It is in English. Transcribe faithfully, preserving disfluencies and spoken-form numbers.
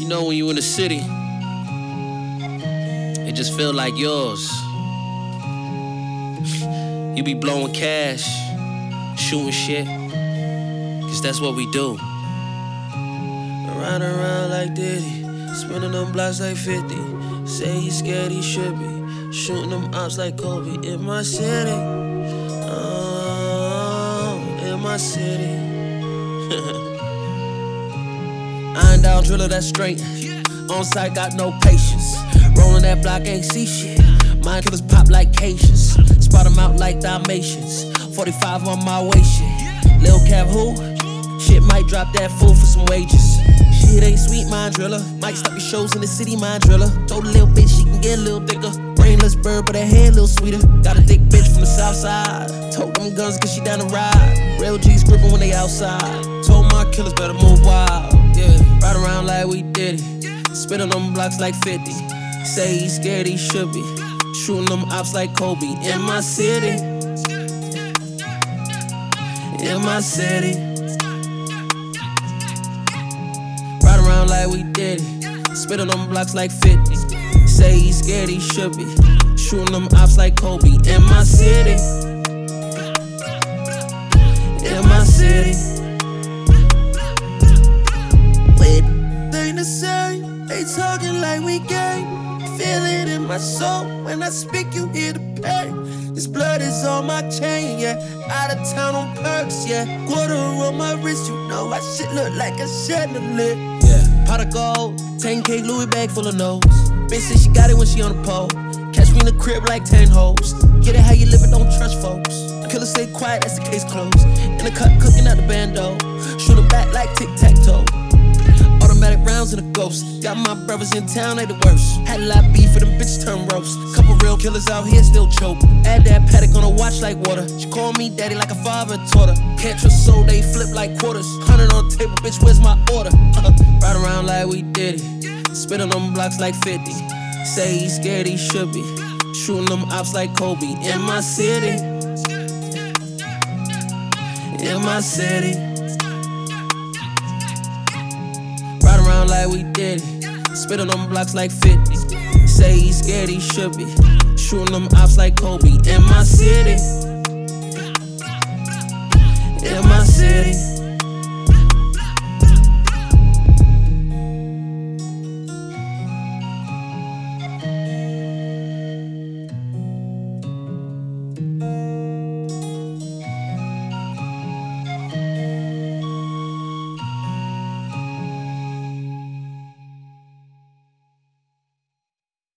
You know when you in the city, it just feel like yours. You be blowing cash, shooting shit, cause that's what we do. Around and around like Diddy, spinning them blocks like fifty. Say he's scared, he should be. Shooting them ops like Kobe in my city. Oh, in my city. Iron down driller, that's straight. On site, got no patience. Rolling that block, ain't see shit. Mind killers pop like Cajuns. Spot them out like Dalmatians. forty-five on my way shit. Lil Cap who? Shit might drop that fool for some wages. Shit ain't sweet, mind driller. Might stop your shows in the city, mind driller. Told a little bitch she can get a little thicker. Brainless bird, but her head a little sweeter. Got a thick bitch from the south side. Told them guns cause she down to ride. Real G's gripping when they outside. Told my killers better move wild. Yeah, ride around like we did it. Spit on them blocks like fifty. Say he's scared, he should be. Shooting them ops like Kobe in my city. In my city. Ride around like we did it. Spit on them blocks like fifty. Say he's scared, he should be. Shooting them ops like Kobe in my city. In my city. Wait, they ain't the same. They talking like we gang. Feel it in my soul. When I speak, you hear the pain. This blood is on my chain, yeah. Out of town on perks, yeah. Quarter on my wrist, you know my shit look like a chandelier. Yeah. Pot of gold, ten K Louis bag full of nose. Bitch said she got it when she on the pole. Catch me in the crib like ten hoes. Get it how you live it, don't trust folks. Killer stay quiet, that's the case closed. In the cut, cooking out the bando. Shoot 'em back like tic-tac-toe. Automatic rounds in a ghost. Got my brothers in town, they the worst. Had a lot of beef for them bitches turn roast. Couple real killers out here still choke. Add that paddock on a watch like water. She call me daddy like a father taught her. Can't trust soul, they flip like quarters. Hundred on the table, bitch, where's my order? Uh, ride around like we did it. Spit on them blocks like fifty. Say he's scared, he should be. Shooting them ops like Kobe in my city. In my city. Ride around like we did it. Spit on them blocks like fifty. Say he's scared, he should be. Shooting them ops like Kobe in my city. In my city.